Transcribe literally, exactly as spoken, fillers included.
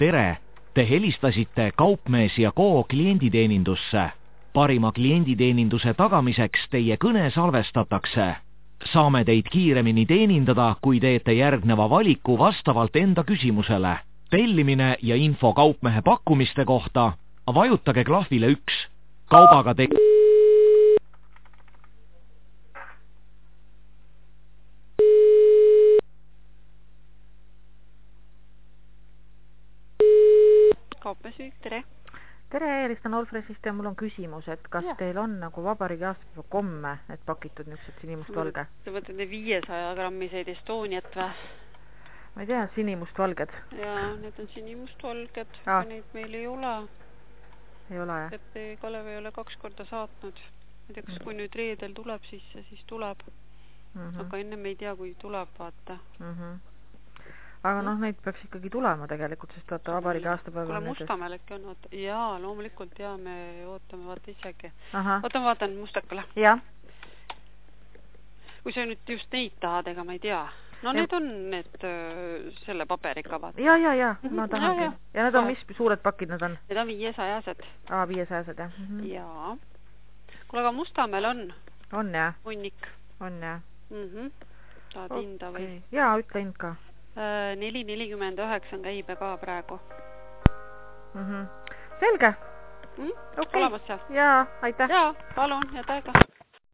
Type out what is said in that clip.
tere! Te helistasite Kaupmees ja Co klienditeenindusse. Parima klienditeeninduse tagamiseks teie kõne salvestatakse. Saame teid kiiremini teenindada, kui teete järgneva valiku vastavalt enda küsimusele. Tellimine ja info kaupmehe pakkumiste kohta vajutage klahvile üks. Kaubaga te... Kaupmeesüük, tere! Tere, helistan Allfreshist ja mul on küsimus, et kas ja. Teil on nagu vabariigi aastapäeva komme, et pakitud niisugused sinimustvalge? Te võtate viiesaja grammiseid Estoniat või? Ma ei tea, sinimustvalged. Jaa, need on sinimustvalged, ah. Neid meil ei ole. Ei ole, jah? Et Kalev ei ole kaks korda saatnud. Ma tea, kas mm. kui nüüd reedel tuleb sisse, siis tuleb. Mm -hmm. Aga enne me ei tea, kui tuleb, vaata. Mm -hmm. Aga noh, neid peaks ikkagi tulema tegelikult, sest vaata vabariigi aastapäeva... Kuule, Mustamäel äkki on, oota. Jaa, loomulikult, jaa, me ootame, vaata isegi. Oota, ma vaatan Mustakale. Jah. Kui sa nüüd just neid tahad, ega ma ei tea. No ja. Need on need öö, selle paberikavad. Jaa, jaa, jaa, ma tahangi. Ja, ja. ja need on, mis suured pakid need on? Need on viiesajased. Aa, viiesajased, jah. Mm -hmm. Jaa. Kuule, aga Mustamäel on? On, jah. Hunnik. On, jah. Mhm. Tahad okay. Hinda või? Jaa, ütle hind ka. neli nelikümmend üheksa on käibe ka praegu. Mm -hmm. Selge. Mm? Okay. Olemas seal? Jaa, aitäh. Jaa, palun, ja täiega.